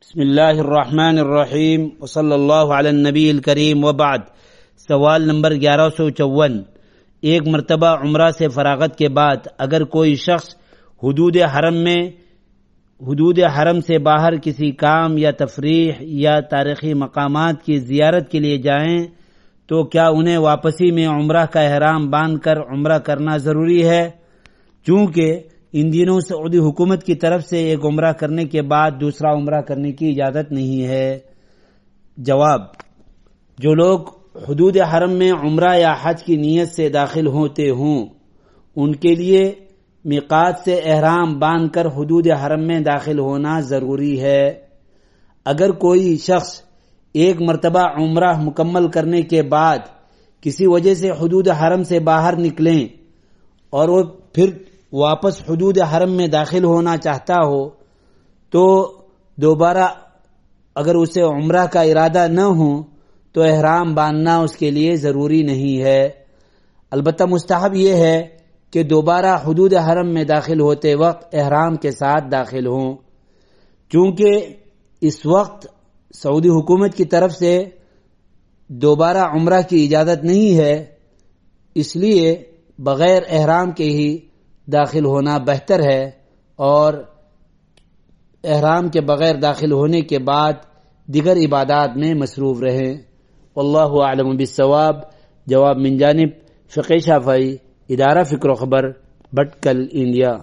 بسم اللہ الرحمن الرحیم وصلی اللہ علی النبی الکریم وبعد۔ سوال نمبر 1154۔ ایک مرتبہ عمرہ سے فراغت کے بعد اگر کوئی شخص حدود حرم سے باہر کسی کام یا تفریح یا تاریخی مقامات کی زیارت کے لیے جائیں تو کیا انہیں واپسی میں عمرہ کا احرام باندھ کر عمرہ کرنا ضروری ہے؟ چونکہ ان دنوں سعودی حکومت کی طرف سے ایک عمرہ کرنے کے بعد دوسرا عمرہ کرنے کی اجازت نہیں ہے۔ جواب: جو لوگ حدود حرم میں عمرہ یا حج کی نیت سے داخل ہوتے ہوں ان کے لیے میقات سے احرام باندھ کر حدود حرم میں داخل ہونا ضروری ہے۔ اگر کوئی شخص ایک مرتبہ عمرہ مکمل کرنے کے بعد کسی وجہ سے حدود حرم سے باہر نکلیں اور وہ پھر واپس حدود حرم میں داخل ہونا چاہتا ہو تو دوبارہ اگر اسے عمرہ کا ارادہ نہ ہو تو احرام باندھنا اس کے لیے ضروری نہیں ہے۔ البتہ مستحب یہ ہے کہ دوبارہ حدود حرم میں داخل ہوتے وقت احرام کے ساتھ داخل ہوں، چونکہ اس وقت سعودی حکومت کی طرف سے دوبارہ عمرہ کی اجازت نہیں ہے، اس لیے بغیر احرام کے ہی داخل ہونا بہتر ہے اور احرام کے بغیر داخل ہونے کے بعد دیگر عبادات میں مصروف رہیں۔ واللہ اعلم بالصواب۔ جواب من جانب فقہ شافعی، ادارہ فکر و خبر، بھٹکل، انڈیا۔